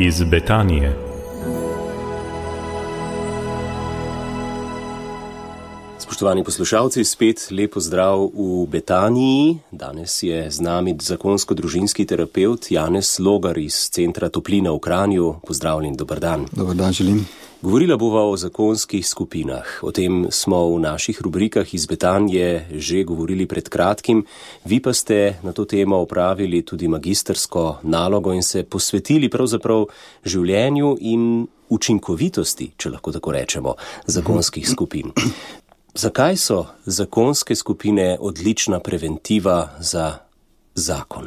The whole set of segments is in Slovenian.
iz Betanije. Spoštovani poslušalci, spet lep pozdrav v Betaniji. Danes je z nami zakonsko-družinski terapevt Janez Logar iz Centra Toplina v Kranju. Pozdravljen, dober dan. Dober dan želim. Govorila bova o zakonskih skupinah. O tem smo v naših rubrikah iz Betanije že govorili pred kratkim. Vi pa ste na to temo opravili tudi magistersko nalogo in se posvetili pravzaprav življenju in učinkovitosti, če lahko tako rečemo, zakonskih skupin. Zakaj so zakonske skupine odlična preventiva za zakon?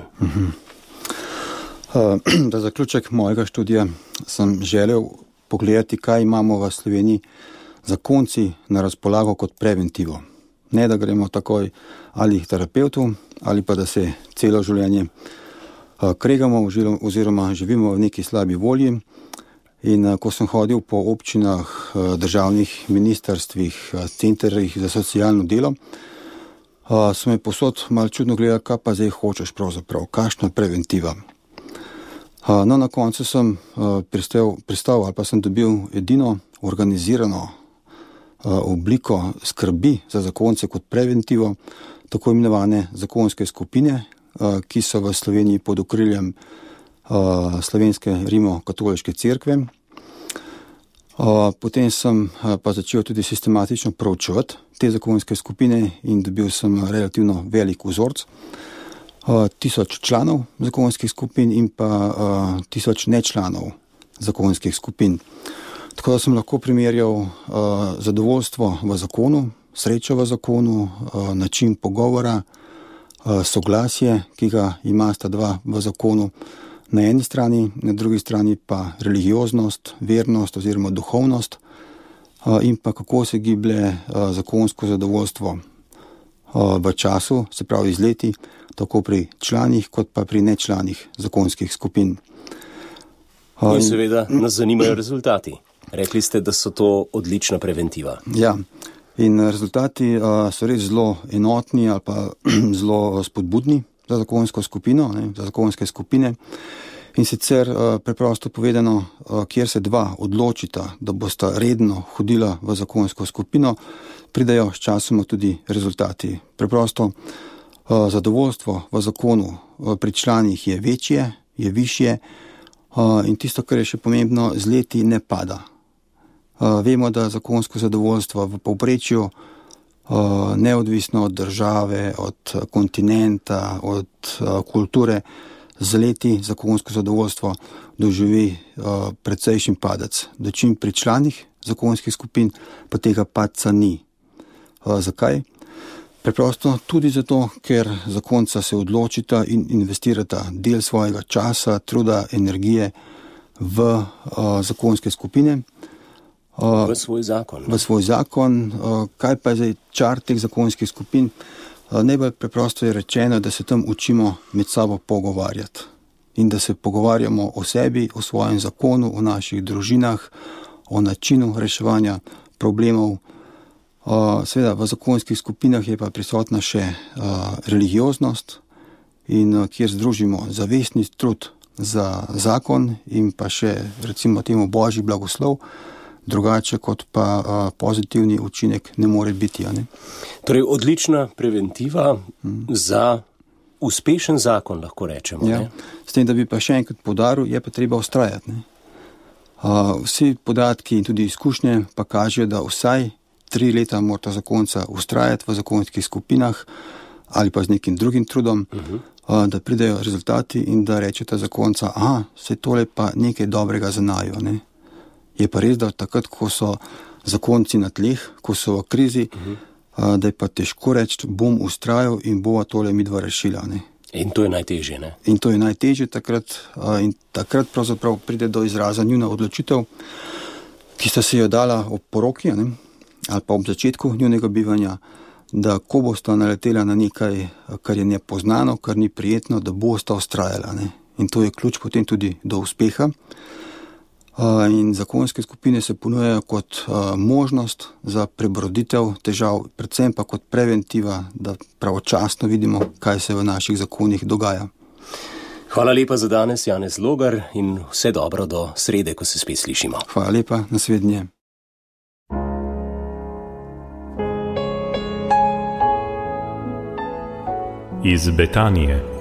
Za zaključek mojega študija sem želel pogledati, kaj imamo v Sloveniji zakonci na razpolago kot preventivo. Ne, da gremo takoj ali terapevtu, ali pa da se celo življenje kregamo oziroma živimo v neki slabi volji. In ko sem hodil po občinah, državnih ministrstvih, centrih za socialno delo, so me posod malo čudno gledali, kaj pa zdaj hočeš pravzaprav, kakšna preventiva. No, na koncu sem pristal ali pa sem dobil edino organizirano obliko skrbi za zakonce kot preventivo, tako imenovane zakonske skupine, ki so v Sloveniji pod okriljem Slovenske rimokatoliške cerkve. Potem sem pa začel tudi sistematično proučevati te zakonske skupine in dobil sem relativno velik vzorec. 1000 članov zakonskih skupin in pa 1000 nečlanov zakonskih skupin. Tako da sem lahko primerjal zadovoljstvo v zakonu, srečo v zakonu, način pogovora, soglasje, ki ga imata dva v zakonu, na eni strani, na drugi strani pa religioznost, vernost oziroma duhovnost in pa kako se giblje zakonsko zadovoljstvo v času, se pravi z leti, tako pri članih kot pa pri nečlanih zakonskih skupin. In seveda nas zanimajo rezultati. Rekli ste, da so to odlična preventiva. Ja, in rezultati so res zelo enotni ali pa zelo spodbudni za zakonsko skupino, za zakonske skupine. In sicer preprosto povedano, kjer se dva odločita, da bosta redno hodila v zakonsko skupino, pridajo s časoma tudi rezultati. Preprosto zadovoljstvo v zakonu pri članih je večje, je višje in tisto, kar je še pomembno, z leti ne pada. Vemo, da zakonsko zadovoljstvo v povprečju neodvisno od države, od kontinenta, od kulture, z leti zakonsko zadovoljstvo doživi precejšen padec. Dočim pri članih zakonskih skupin pa tega padca ni. Zakaj? Preprosto tudi zato, ker zakonca se odločita in investirata del svojega časa, truda, energije v zakonske skupine. V svoj zakon. V svoj zakon. Kaj pa je zdaj čar teh zakonskih skupin? Najbolj preprosto je rečeno, da se tam učimo med sabo pogovarjati. In da se pogovarjamo o sebi, o svojem zakonu, o naših družinah, o načinu reševanja problemov. Seveda v zakonskih skupinah je pa prisotna še religioznost, in kjer združimo zavestni trud za zakon in pa še recimo temu božji blagoslov, drugače kot pa pozitivni učinek ne more biti. Ne? Torej, odlična preventiva za uspešen zakon, lahko rečemo. Ja, s tem, da bi pa še enkrat poudaril, je pa treba vztrajati. Vsi podatki in tudi izkušnje pa kažejo, da vsaj 3 leta morata zakonca vztrajati v zakonskih skupinah ali pa z nekim drugim trudom, da pridejo rezultati in da rečete zakonca, se tole pa nekaj dobrega za naju. Ne? Je pa res, da takrat, ko so zakonci na tleh, ko so v krizi, da je pa težko reči, bom vztrajal in bova tole midva rešila. Ne? In to je najtežje, ne? In to je najtežje takrat. In takrat pravzaprav pride do izraza njuna odločitev, ki sta se jo dala ob poroki, ne? Ali pa ob začetku njunega bivanja, da ko bosta naletela na nekaj, kar je nepoznano, kar ni prijetno, da bosta vztrajala. Ne? In to je ključ potem tudi do uspeha. In zakonske skupine se ponujajo kot možnost za prebroditev težav, predvsem pa kot preventiva, da pravočasno vidimo, kaj se v naših zakonih dogaja. Hvala lepa za danes, Janez Logar, in vse dobro do srede, ko se spet slišimo. Hvala lepa, naslednje. Iz Betanije.